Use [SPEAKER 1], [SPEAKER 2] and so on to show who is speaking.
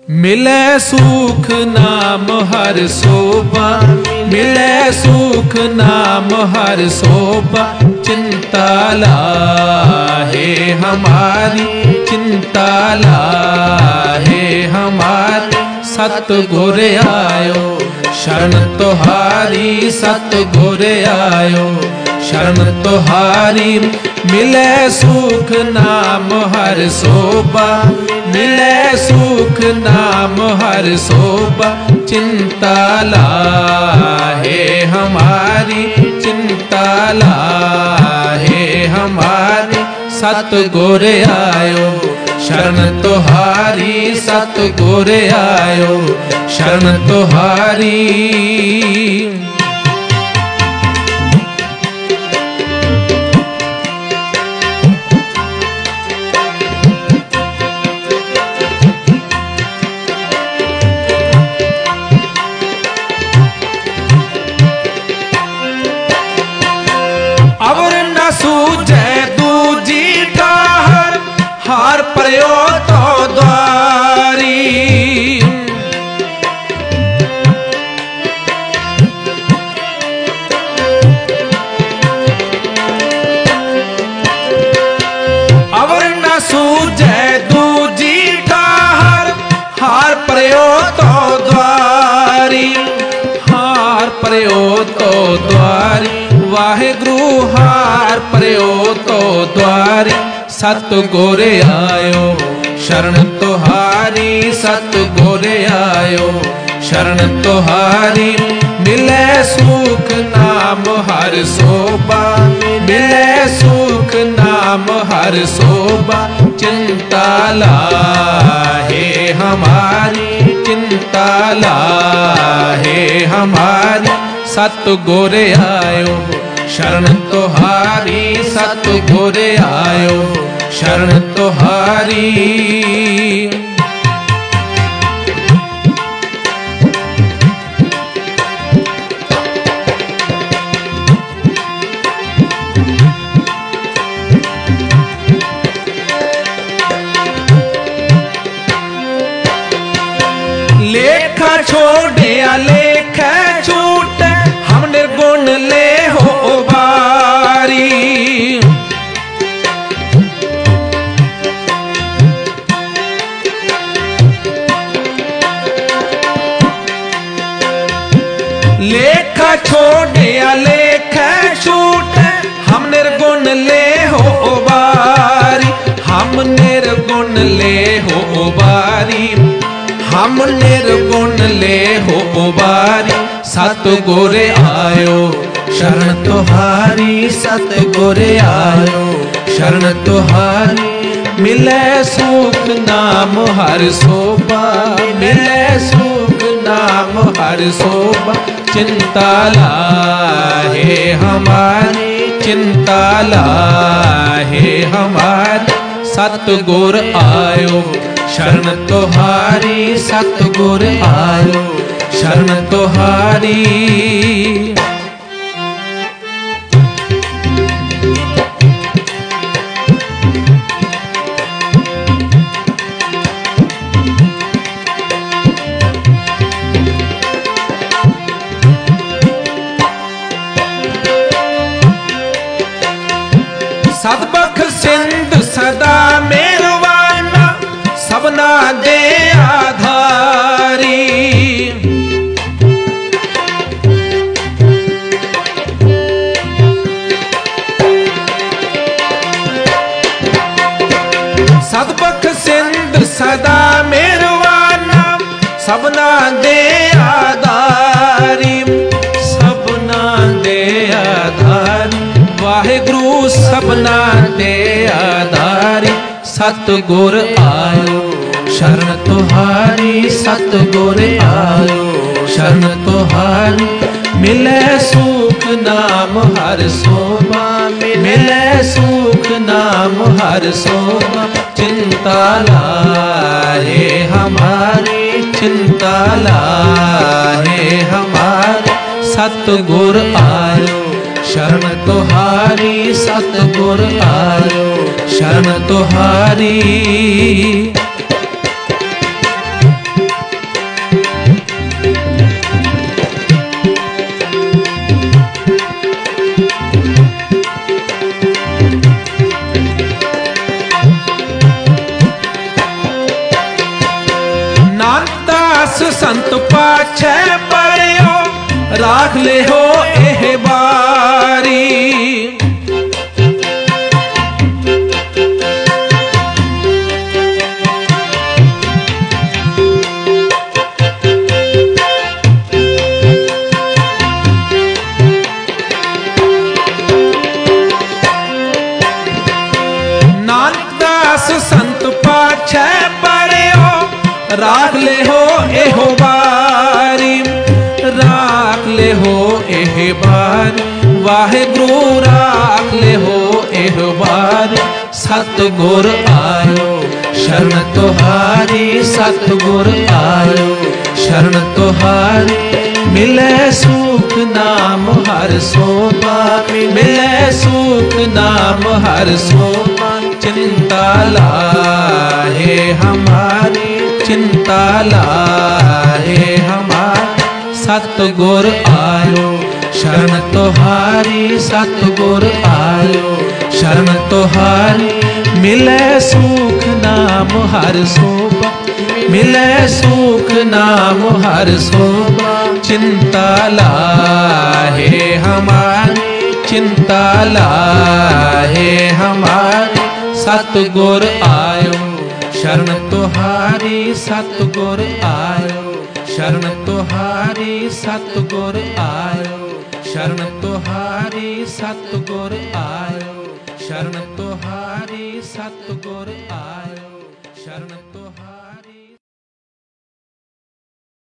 [SPEAKER 1] मिले सुख नाम हर शोभा, मिले सुख नाम हर शोभा। चिंता लाहे हमारी, चिंता लाहे हमारी। सतगुर आयो शरण तुहारी, सतगुर आयो शरण तुहारी। मिले सुख नाम हर शोभा, मिले सुख नाम हर शोभा। चिंता लाहे हमारी, चिंता लाहे हमारी। सतगुर आयो शरण तुहारी, सतगुर आयो शरण तुहारी। अवर न सूझे दूजी ठाहर, हार पर्यो तो द्वारी। अवर न सूझे दूजी ठाहर, हार पर्यो तो द्वारी। हार पर्यो तो द्वारी, वाहिगुरु हार पर्यो तो द्वारी। सतगुर आयो शरण तुहारी, सतगुर आयो शरण तुहारी। मिले सुख नाम हर शोभा, मिले सुख नाम हर शोभा। चिंता लाहे हमारी, चिंता लाहे हमारी। सतगुर आयो शरण तुहारी, सतगुर आयो शरण तुहारी। लेखा छोड़े लेखा छूट, हम निर्गुण ले हो बारी। लेखा छोड़े लेखा छूट, हम निर्गुण ले हो बारी। हम निर्गुण ले हो बारी, हम निर्गुण ले हो बारी। सतगुर आयो शरण तुहारी, सतगुर आयो शरण तुहारी। मिले सुख नाम हर शोभा, मिले सुख नाम हर शोभा। चिंता लाहे हमारी, चिंता लाहे हमारी। सतगुर आयो शरण तुहारी, सतगुर आयो शरण तुहारी। सतबख सिंध सदा मेरवाना, सबना दे आधारी। सतबख सिंध सदा मेरवाना, सबना दे आधारी। सबना दे आधारी, वाहिगुरु सबना दे आधारी। सतगुर आयो शरण तुहारी, सतगुर आयो शरण तुहारी। मिले सुख नाम हर शोभा, मिले सुख नाम हर शोभा। चिंता लाहे हमारी, चिंता लाहे हमारी। सतगुर आयो शरण तुहारी, सतगुर आयो शरण तुहारी। नानक दास संत पाछे पढ़ियो राख ले हो एह बारी। संत पाछे पढ़ियो राख ले हो एहो बारी, राख ले हो एह बार वाहिगुरु राख ले हो एह बार। सतगुर आयो शरण तुहारी, सतगुर आयो शरण तुहारी। मिले सुख नाम हर सोपा, मिले सुख नाम हर सोपा। चिंता लाहे हमारी, चिंता लाहे हमारी। सतगुर आयो शरण तुहारी, सतगुर आयो शरण तुहारी। मिले सुख नाम हर सोपा, मिले सुख नाम हर सोपा। चिंता लाहे हमारी, चिंता लाहे हमारी। सतगुर आयो शरण तुहारी, सतगुर आयो शरण तुहारी। सतगुर आयो शरण तुहारी, सतगुर आयो शरण तुहारी। सतगुर आयो शरण